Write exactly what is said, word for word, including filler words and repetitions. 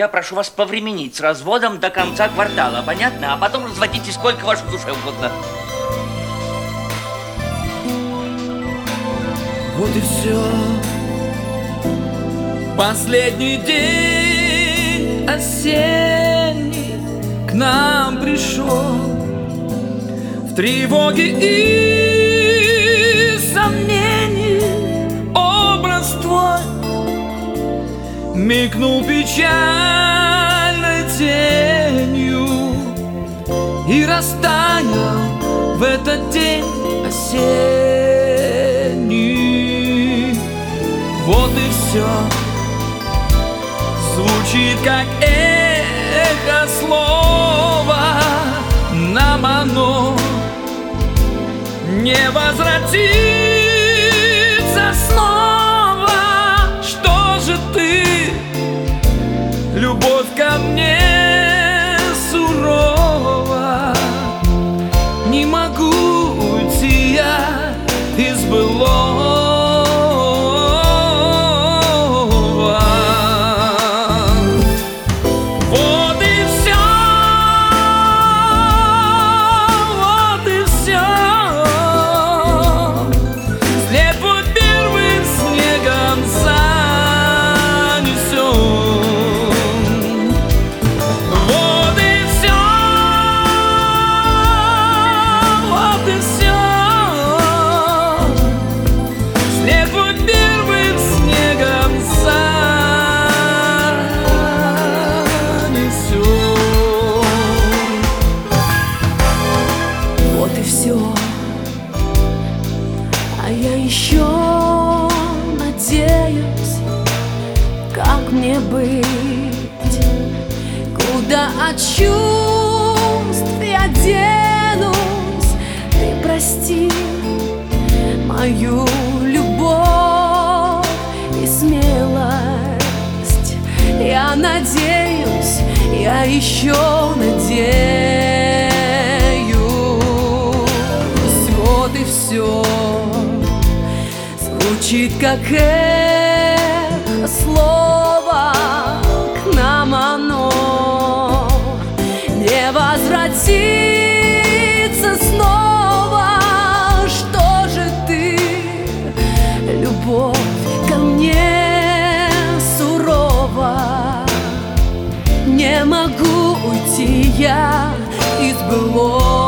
Я прошу вас повременить с разводом до конца квартала, понятно? А потом разводите сколько вашей душе угодно. Вот и все. Последний день осенний к нам пришел. В тревоге и сомнении образ твой мелькнул печальной тенью и растаял в этот день осенний. Вот и все. Звучит как эхо слова, нам оно не возвратится снова. Что же ты, любовь ко мне сурова? Не могу уйти я из былого. А я еще надеюсь, как мне быть, куда от чувств я денусь. Ты прости мою любовь и смелость. Я надеюсь, я еще надеюсь. Вот и все. Звучит как эхо слова, к нам оно не возвратится снова. Что же ты, любовь ко мне сурова? Не могу уйти я из былого.